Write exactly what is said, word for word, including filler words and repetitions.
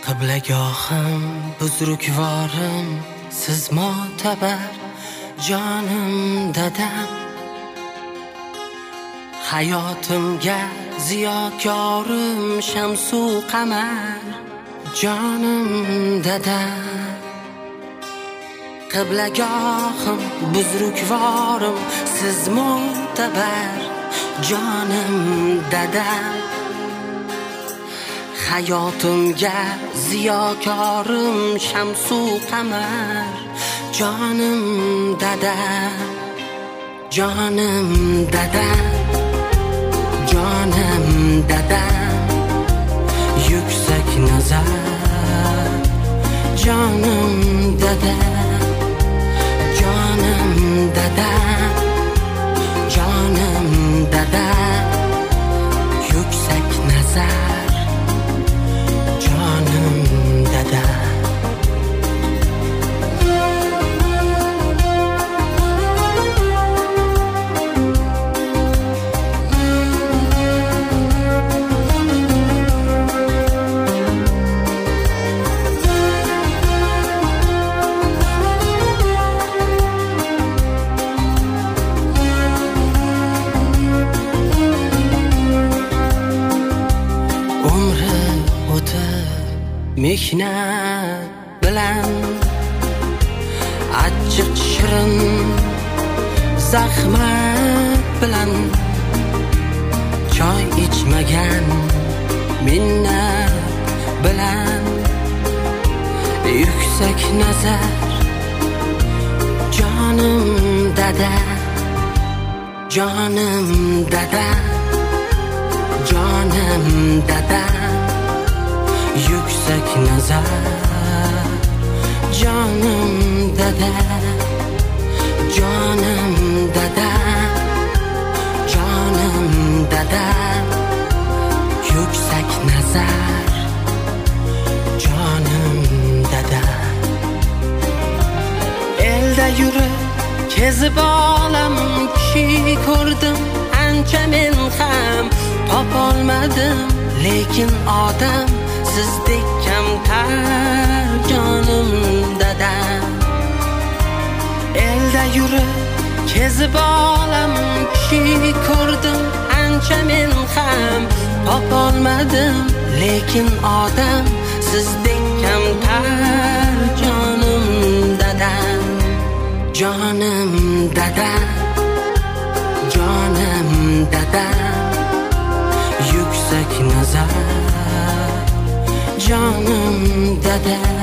Qiblagohim, buzrukvorim, siz mo'tabar jonim dadam. Hayotimga ziyokorim, shamsu qamar jonim dadam. Qiblagohim, buzrukvorim, siz mo'tabar jonim dadam. Hayotimga ziyokorim, shamsu qamar jonim dadam. Jonim dadam, jonim dadam, yuksak nazar jonim dadam. Jonim dadam, jonim dadam, yuksak nazar jonim dadam. Mehnat bilan achchiq shirin zahmat bilan choy ichmagan minnat bilan yuksak nazar jonim dada. Jonim dada, jonim dada, yuksak nazar jonim dada. Jonim dada, jonim dada, yuksak nazar jonim dada. Elda yurib kezib olam kishi ko'rdim, ancha men ham topolmadim, lekin odam sizdek kamtar jonim dadam. Elda yurib kezib olam kishi ko'rdim, ancha men ham topolmadim, lekin odam sizdek kamtar jonim dadam. Jonim dadam, jonim dadam, yuksak nazar jonim dada.